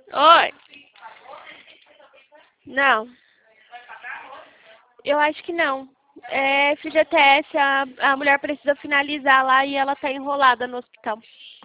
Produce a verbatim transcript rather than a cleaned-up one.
Oi. Não. Eu acho que não. É F G T S, a, a mulher precisa finalizar lá e ela tá enrolada no hospital.